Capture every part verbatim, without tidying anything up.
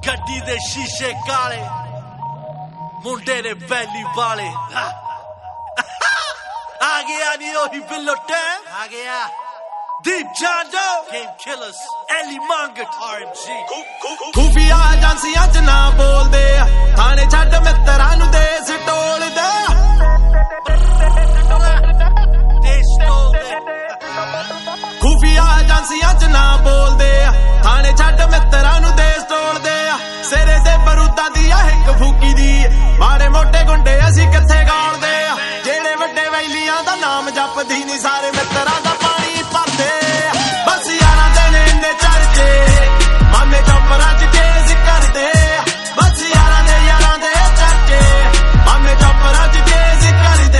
ਗੱਡੀ ਦੇ ਸ਼ੀਸ਼ੇ ਕਾਲੇ ਮੁੰਡੇ ਨੇ ਬੈਲੀ ਵਾਲੇ ਆ ਗਿਆ ਨੀ ਉਹੀ ਬਿੱਲੋ ਟੈਮ ਆ ਗਿਆ Deep John Doe Game Killers Ellie Mangert R M G ਖੂਫੀਆ ਏਜੰਸੀਆਂ ਚ ਨਾ ਬੋਲਦੇ ਆ ਥਾਣੇ ਛੱਡ ਮਿੱਤਰਾਂ ਨੂੰ ਦੇਸ ਟੋਲਦੇ ਦੇਸ ਟੋਲਦੇ ਖੂਫੀਆ ਏਜੰਸੀਆਂ ਚ ਨਾ ਬੋਲਦੇ ਆ ਥਾਣੇ ਛੱਡ ਮਿੱਤਰਾਂ ਨੂੰ ਦੇਸ ਟੋਲਦੇ ਆ ਸਿਰੇ ਦੇ ਬਰੂਦਾਂ ਦੀ ਆ ਇੱਕ ਫੂਕੀ ਦੀ ਮਾੜੇ ਮੋਟੇ ਗੁੰਡੇ ਅਸੀਂ ਕਿੱਥੇ ਗਾਲਦੇ ਆ ਜਿਹੜੇ ਵੱਡੇ ਵੈਲੀਆਂ ਦਾ ਨਾਮ ਜਪਦੀ ਨਹੀਂ ਸਾਰੇ ਮਿੱਤਰਾਂ ਦਾ ਪਾਣੀ ਭਰਦੇ ਬਸ ਯਾਰਾਂ ਦੇ ਨੇ ਇੰਨੇ ਚਰਚੇ ਮਾਮੇ ਚੌਪਰਾਂ ਚ ਚੇਜ਼ ਕਰਦੇ ਬਸ ਯਾਰਾਂ ਦੇ ਯਾਰਾਂ ਦੇ ਚਰਚੇ ਮਾਮੇ ਚੌਪਰਾਂ ਚ ਚੇਜ਼ ਕਰਦੇ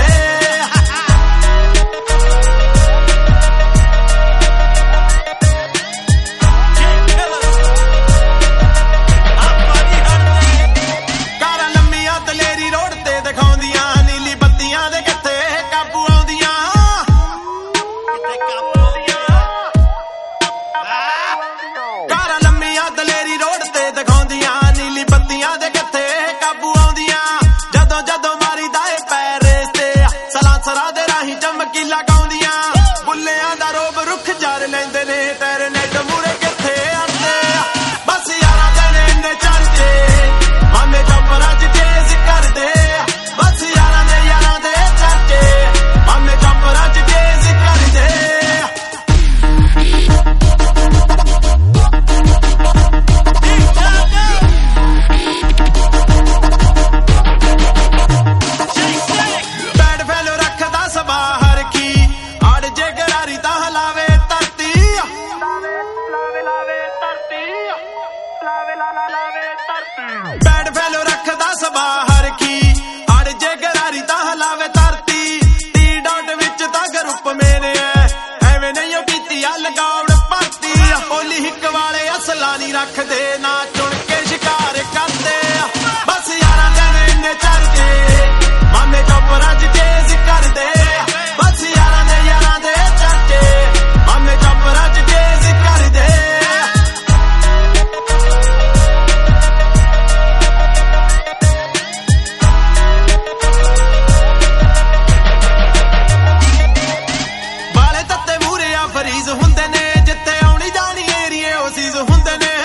ਕਾਰਾਂ ਲੰਮੀਆਂ ਦਲੇਰੀ ਰੋਡ ਤੇ ਦਿਖਾਉਂਦੀਆਂ ਨੀਲੀ ਬੱਤੀਆਂ ਦੇ ਕਿੱਥੇ ਕਾਬੂ ਆਉਂਦੀਆਂ ਕਾਰਾਂ ਲੰਮੀਆਂ ਦਲੇਰੀ ਰੋਡ ਤੇ ਦਿਖਾਉਂਦੀਆਂ ਨੀਲੀ ਬੱਤੀਆਂ ਦੇ ਕਿੱਥੇ ਕਾਬੂ ਆਉਂਦੀਆਂ ਜਦੋਂ ਜਦੋਂ ਮਾਰੀਦਾ ਏ ਪੈਰ ਰੇਸ ਤੇ ਸਲਾਂਸਰਾਂ ਦੇ ਰਾਹੀਂ ਚਮਕੀਲਾ ਗਾਉਂਦੀਆਂ ਬੁੱਲਿਆਂ ਦਾ ਰੋਬ ਰੁੱਖ ਜਰ ਲੈਂਦੇ ਨੇ ਤੇਰੇ ਨੈਟ ਮੂਰੇ ਕਿੱਥੇ ਆਉਂਦੇ ਬਸ ਯਾਰਾਂ ਦੇ ਨੇ ਇੰਨੇ ਚਰਚੇ ਮਾਮੇ ਚੌਪਰਾਂ ਚ ਚੇਜ਼ ਕਰਦੇ ਬਸ ਯਾਰਾਂ ਦੇ ਯਾਰਾਂ ਦੇ ਚਰਚੇ ਮਾਮੇ ਚੌਪਰਾਂ ਚ ਚੇਜ਼ ਕਰਦੇ ਬੈਡ ਫੈਲੋ ਰੱਖਦਾ ਸਭਾ ਹਰ ਕੀ ਅੜ ਜੇ ਗਰਾਰੀ ਤਾਂ ਹਲਾਵੇ ਧਰਤੀ ਲਾਵੇ ਲਾਵੇ ਧਰਤੀ ਲਾਵੇ ਲਾ ਲਾ ਲਾਵੇ ਧਰਤੀ ਬੈਡ ਫੈਲੋ ਰੱਖਦਾ ਸਭਾ ਹਰ ਕੀ ਅੜ ਜੇ ਗਰਾਰੀ ਤਾਂ ਹਲਾਵੇ ਧਰਤੀ ਟੀ ਡਾਟ ਵਿੱਚ ਤਾਂ ਗਰੁੱਪ ਮੇਰੇ ਐ ਐਵੇਂ ਨਹੀਂ ਉਹ ਕੀਤੀ ਆ ਲਗਾਉਣ ਭਰਤੀ ਹੋਲੀ ਹਿੱਕ ਵਾਲੇ ਅਸਲਾ ਨਹੀਂ ਰੱਖਦੇ ਨਾ ਚੁਣ ਕੇ ਸ਼ਿਕਾਰ ਕਰਦੇ ਬਸ ਯਾਰਾਂ ਦੇ ਨੇ ਇੰਨੇ ਚਰਚੇ ਮਾਮੇ ਚੌਪਰਾਂ ਚ ਚੇਜ਼ ਕਰਦੇ ਬਸ ਯਾਰਾਂ ਦੇ ਯਾਰਾਂ ਦੇ ਚਰਚੇ ਮਾਮੇ ਚੌਪਰਾਂ ਚ ਚੇਜ਼ ਕਰਦੇ ਵਾਲੇ ਤੱਤੇ ਮੂਰੇ ਆ ਫਰੀਜ਼ ਹੁੰਦੇ ਨੇ ਜਿੱਥੇ ਆਉਣੀ ਜਾਣੀ ਏਰੀਏ ਉਹ ਸੀਜ਼ ਹੁੰਦੇ ਨੇ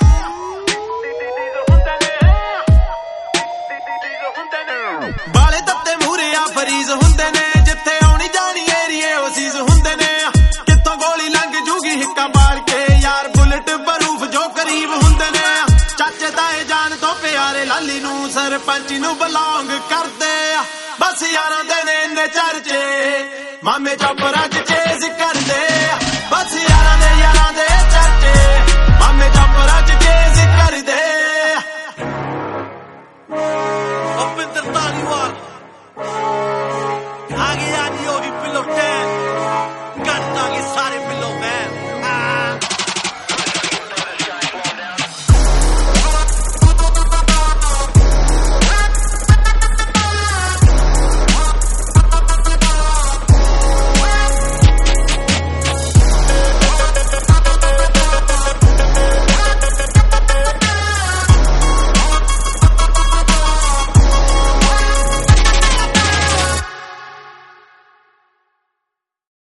ਵਾਲੇ ਤੱਤੇ ਮੂਰੇ ਆ ਫਰੀਜ਼ ਹੁੰਦੇ ਨੇ ਜਿੱਥੇ ਆਉਣੀ ਜਾਣੀ ਏਰੀਏ ਉਹ ਸੀਜ਼ ਹੁੰਦੇ ਨੇ ਕਿੱਥੋਂ ਗੋਲੀ ਲੰਘ ਜੂਗੀ ਹਿੱਕਾਂ ਮਾਰ ਕੇ ਯਾਰ ਬੁਲਟ ਬਰੂਫ ਜੋ ਕਰੀਬ ਹੁੰਦੇ ਨੇ ਚਾਚੇ ਤਾਏ ਜਾਨ ਤੋਂ ਪਿਆਰੇ ਲਾਲੀ ਨੂੰ ਸਰਪੰਚ ਨੂੰ ਬਿਲੋਂਗ ਕਰਦੇ ਬਸ ਯਾਰਾਂ ਦੇ ਨੇ ਇੰਨੇ ਚਰਚੇ ਮਾਮੇ ਚੌਪਰਾਂ ਚ ਚੇਜ਼ ਕਰਦੇ ਬਸ